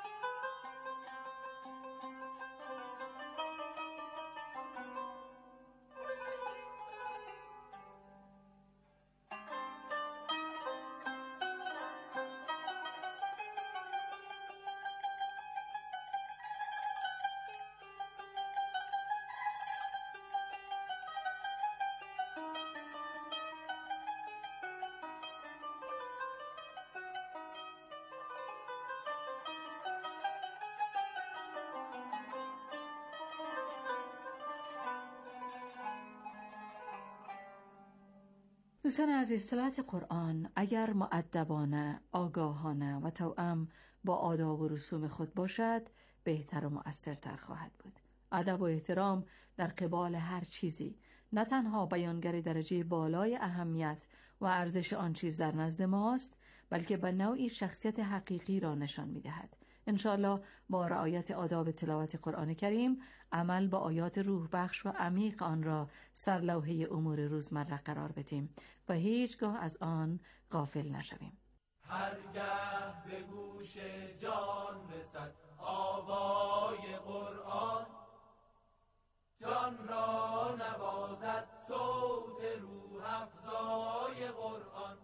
دوستان عزیز، تلاوت قرآن اگر مؤدبانه، آگاهانه و توأم با آداب و رسوم خود باشد بهتر و مؤثرتر خواهد بود. ادب و احترام در قبال هر چیزی نه تنها بیانگر درجه بالای اهمیت و ارزش آن چیز در نزد ماست، بلکه به نوعی شخصیت حقیقی را نشان می‌دهد. انشاءالله با رعایت آداب تلاوت قرآن کریم عمل با آیات روح بخش و عمیق آن را سرلوحه امور روزمره قرار بدیم و هیچگاه از آن غافل نشویم. هرگه به گوش جان رسد آوای قرآن، جان را نوازد صوت روح افزای قرآن.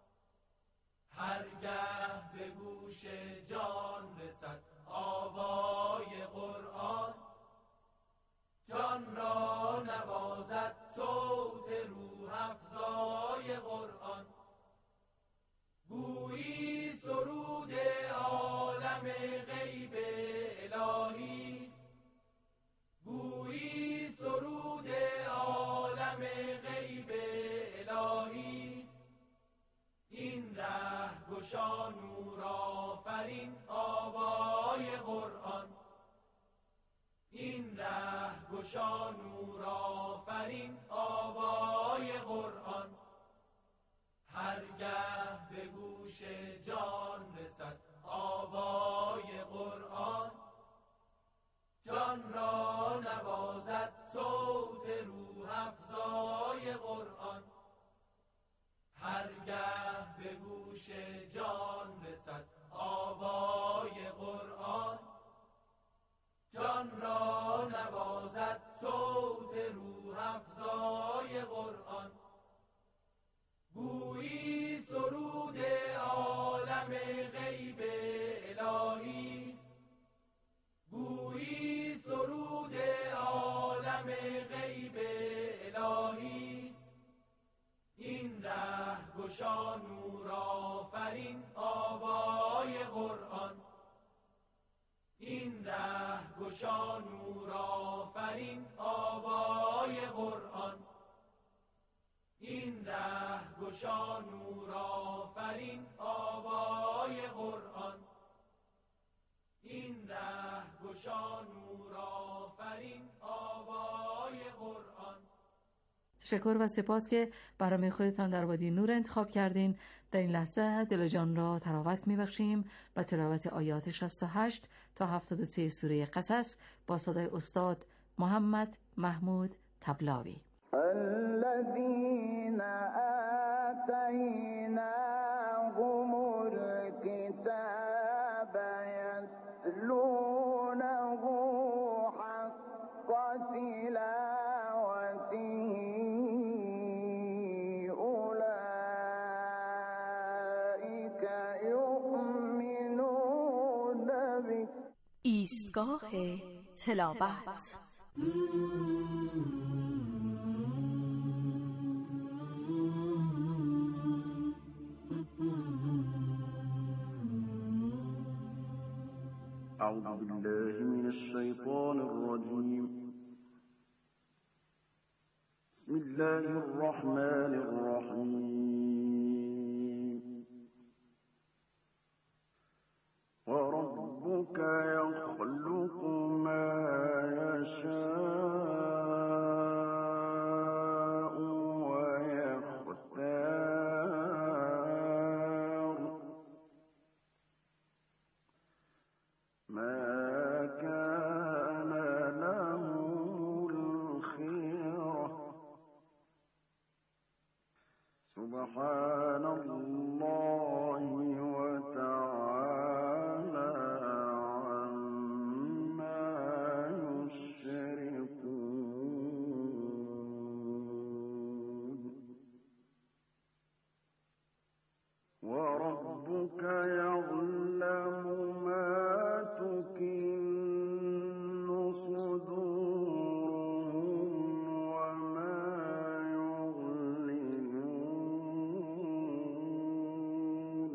هرگه به گوش جان رسد آوای قرآن، جان را نوازد صوت روح افزای قرآن. گویی سرود عالم غیب الهی این ره گشا نور آفرین آوای قرآن، هرگه به گوش جان رسد آوای قرآن، جان را نوازد صوت روح افزای قرآن، هرگه به گوش جان رسد آوای قرآن، جان را نوازد صوت روح افزای قرآن. گویی سرود عالم غیب الهی، گویی سرود عالم غیب الهی، این ره گشا نور آفرین آوای قرآن، این ره گشا نور آفرین آوای قرآن، این ره گشا نور آفرین آوای قرآن، این ره گشا نور آفرین آوای قرآن. تشکر و سپاس که برنامه خودتان در وادی نور انتخاب کردین. در این لحظه دل و جان را تراوت میبخشیم و تلاوت آیات شصت و هشت تا هفتاد و سه سوره قصص با صدای استاد محمد محمود طبلاوی. الذين آتيناهم الكتاب يتلونه حق تلاوته أولئك يؤمنون به. ایستگاه تلاوت. أعوذ بالله من الشيطان الرجيم. بسم الله الرحمن الرحيم. وربك يخلق ما يشاء ويختار ما كان لهم الخيرة. سبحان الله وتعالى عما يشركون. وربك يعلم ما تكن صدورهم وما يعلنون.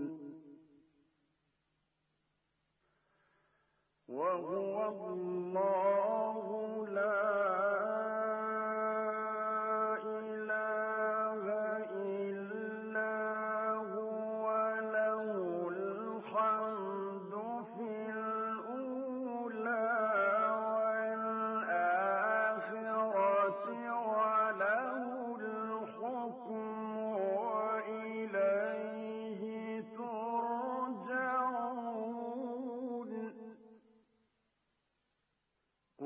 وهو الله لا إله إلا هو له الحمد في الأولى والآخرة وله الحكم وإليه ترجعون.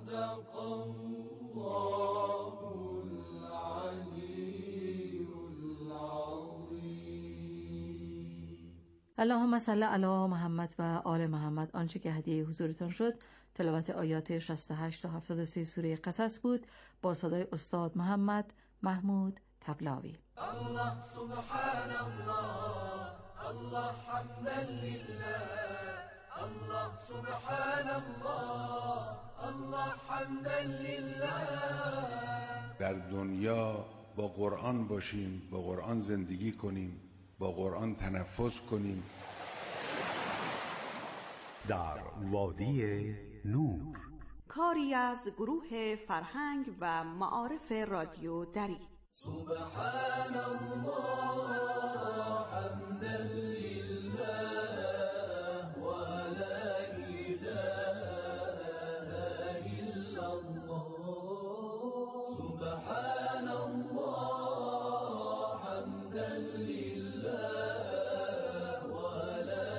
صدق الله العلی العظیم. اللهم صل علی محمد و آل محمد. آنچه که هدیه حضورتان شد تلاوت آیات شصت و هشت تا هفتاد و سه سوره قصص بود با صدای استاد محمد محمود طبلاوی. الله سبحان الله، الله حمدا لله، الله سبحان الله، الله حمدا لله. در دنیا با قرآن باشیم، با قرآن زندگی کنیم، با قرآن تنفس کنیم. در وادی نور، کاری از گروه فرهنگ و معارف رادیو دری. سبحان الله حمدا لله و لا اله الا الله. سبحان الله حمدا لله و لا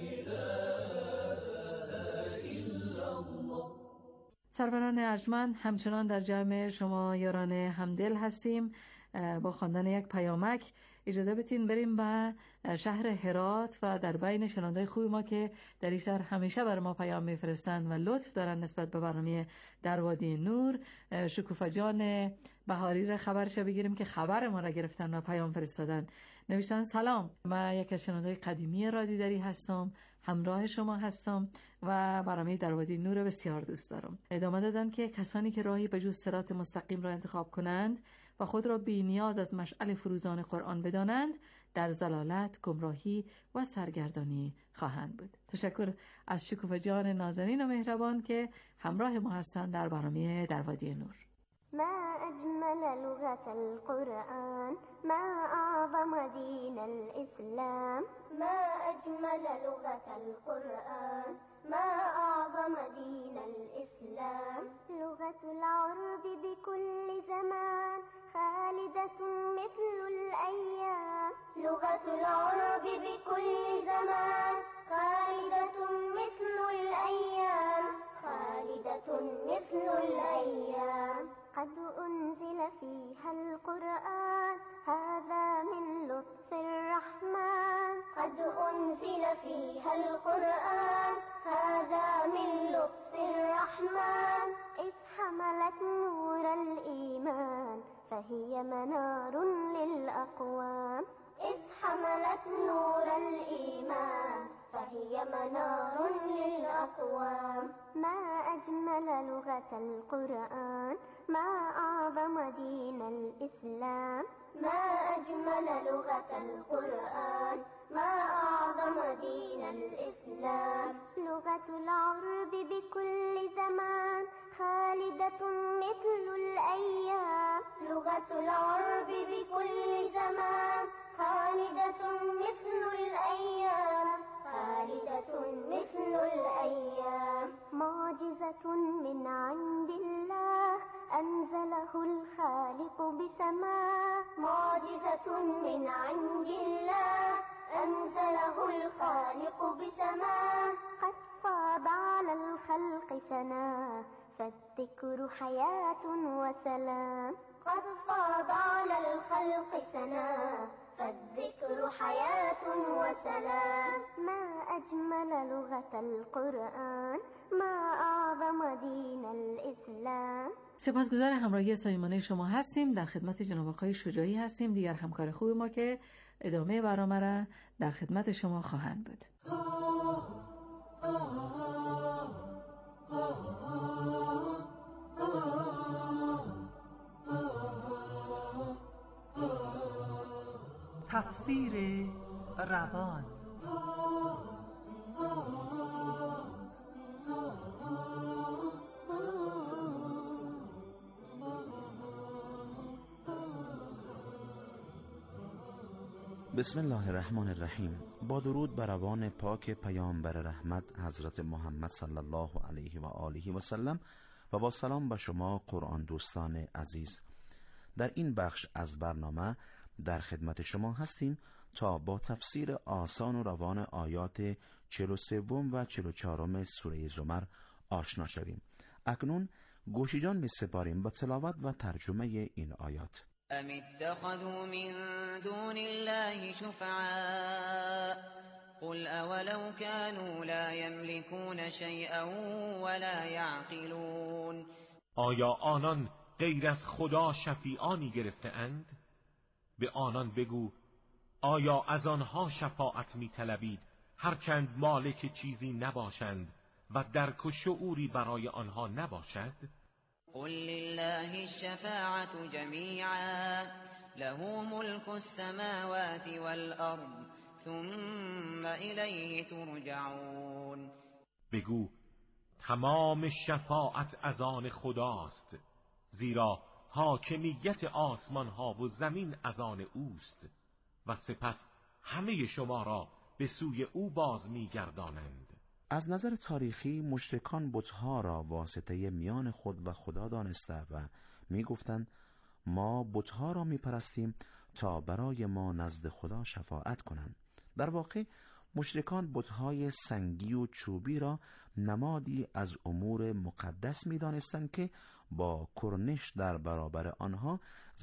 اله الا الله. سروران ارجمند، همچنان در جمع شما یاران همدل هستیم با خواندن یک پیامک. اجازه بدین بریم به شهر هرات و در بین شنوندای خوب ما که در این شهر همیشه بر ما پیام میفرستند و لطف دارن نسبت به برنامه در وادی نور، شکوفا جان بهاری را خبرش بگیریم که خبر ما را گرفتن و پیام فرستادن. نوشتن سلام، من یک از شنوندای قدیمی رادیو دری هستم، همراه شما هستم و برنامه در وادی نور بسیار دوست دارم. ادامه دادن که کسانی که راهی به جز صراط مستقیم را انتخاب کنند و خود را بی نیاز از مشعل فروزان قرآن بدانند در ضلالت، گمراهی و سرگردانی خواهند بود. تشکر از شکوفا جان نازنین و مهربان که همراه ما هستند در برنامه در وادی نور. ما أجمل لغة القرآن، ما أعظم دين الإسلام. ما أجمل لغة القرآن، ما أعظم دين الإسلام. لغة العرب بكل زمان خالدة مثل الأيام. لغة العرب بكل زمان خالدة مثل الأيام. خالدة مثل الأيام. قد أنزل فيها القرآن، هذا من لطف الرحمن. قد أنزل فيها القرآن، هذا من لطف الرحمن. إذ حملت نور الإيمان، فهي منار للأقوام. إذ حملت نور الإيمان، فهي منار للأقوام. ما أجمل لغة القرآن، ما أعظم دين الإسلام. ما أجمل لغة القرآن، ما أعظم دين الإسلام. لغة العرب بكل زمان خالدة مثل الأيام. لغة العرب بكل زمان خالدة مثل الأيام. خالدة مثل الأيام. معجزة من عند الله، أنزله الخالق بسماء. معجزة من عند الله، أنزله الخالق بسماء. قد فاض على الخلق سنا، فالذكر حياة وسلام. قد فاض على الخلق سنا، فالذكر حياة وسلام. ما أجمل لغة القرآن، ما أعظم دين الإسلام. سپاسگزار همراهی صمیمانه شما هستیم. در خدمت جناب آقای شجاعی هستیم، دیگر همکار خوب ما که ادامه برنامه را در خدمت شما خواهند بود. تفسیر روان. بسم الله الرحمن الرحیم. با درود بر روان پاک پیامبر رحمت حضرت محمد صلی الله علیه و آله و سلم و با سلام به شما قرآن دوستان عزیز. در این بخش از برنامه در خدمت شما هستیم تا با تفسیر آسان و روان آیات چهل و سه و چهل و چهار سوره زمر آشنا شویم. اکنون گوشی جان می سپاریم با تلاوت و ترجمه این آیات. ام اتخذوا من دون الله شفعاء قل اولو كانوا لا يملكون شيئا ولا يعقلون. آیا آنان غیر از خدا شفیعانی گرفته اند؟ به آنان بگو آیا از آنها شفاعت می طلبید هرچند مالک چیزی نباشند و درک و شعوری برای آنها نباشد؟ قل لله الشفاعة جميعا له ملك السماوات والأرض ثم إليه ترجعون. بگو تمام شفاعت از آن خداست، زیرا حاکمیت آسمان ها و زمین از آن اوست و سپس همه شما را به سوی او باز می‌گردانند. از نظر تاریخی مشرکان بت‌ها را واسطه میان خود و خدا دانسته و می‌گفتند ما بت‌ها را می‌پرستیم تا برای ما نزد خدا شفاعت کنند. در واقع مشرکان بت‌های سنگی و چوبی را نمادی از امور مقدس می‌دانستند که با کرنش در برابر آنها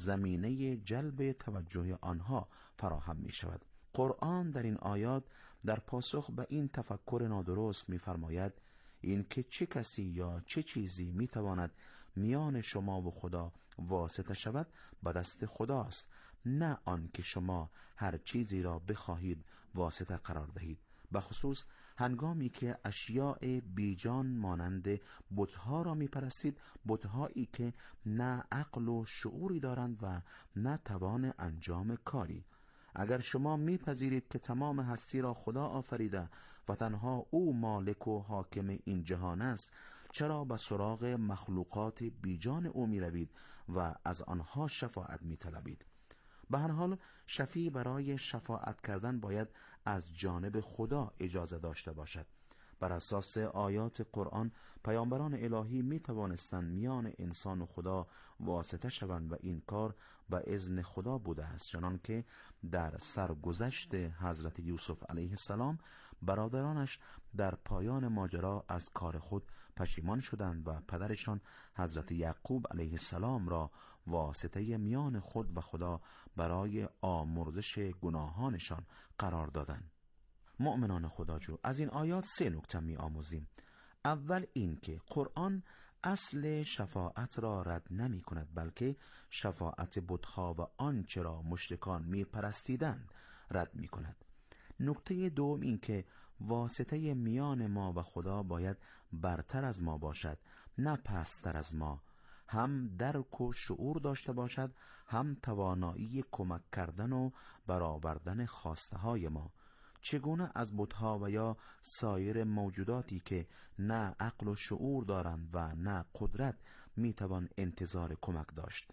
زمینه جلب توجه آنها فراهم می‌شود. قرآن در این آیات در پاسخ به این تفکر نادرست می‌فرماید این که چه کسی یا چه چیزی می‌تواند میان شما و خدا واسطه شود به دست خداست، نه آن که شما هر چیزی را بخواهید واسطه قرار دهید، به خصوص هنگامی که اشیاء بیجان مانند بت‌ها را می‌پرستید، بت‌هایی که نه عقل و شعوری دارند و نه توان انجام کاری. اگر شما میپذیرید که تمام هستی را خدا آفریده و تنها او مالک و حاکم این جهان است، چرا به سراغ مخلوقات بیجان او میروید و از آنها شفاعت میطلبید؟ به هر حال شفیع برای شفاعت کردن باید از جانب خدا اجازه داشته باشد. بر اساس آیات قرآن پیامبران الهی می توانستند میان انسان و خدا واسطه شوند و این کار به اذن خدا بوده است، چنان که در سرگذشت حضرت یوسف علیه السلام برادرانش در پایان ماجرا از کار خود پشیمان شدند و پدرشان حضرت یعقوب علیه السلام را واسطه میان خود و خدا برای آمرزش گناهانشان قرار دادند. مؤمنان خداجو، از این آیات سه نکته می آموزیم. اول این که قرآن اصل شفاعت را رد نمی کند، بلکه شفاعت بت‌ها و آنچه را مشرکان می پرستیدند رد می کند. نکته دوم این که واسطه میان ما و خدا باید برتر از ما باشد، نه پستر از ما، هم درک و شعور داشته باشد، هم توانایی کمک کردن و برآوردن خواسته های ما. چگونه از بت‌ها و یا سایر موجوداتی که نه عقل و شعور دارند و نه قدرت میتوان انتظار کمک داشت؟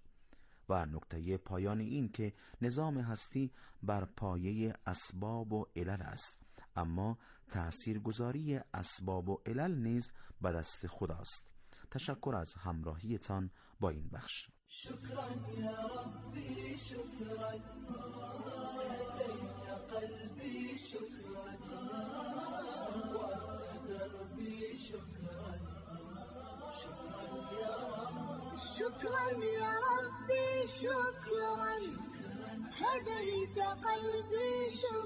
و نکته پایان این که نظام هستی بر پایه اسباب و علل است، اما تأثیرگذاری اسباب و علل نیز به دست خداست. تشکر از همراهیتان با این بخش. شکرا یا ربی، شکرا هدیت قلبی، شکرا وقت دربی، شکرا شکرا یا رب، شکرا یا ربی، شکرا هدیت قلبی، شکرا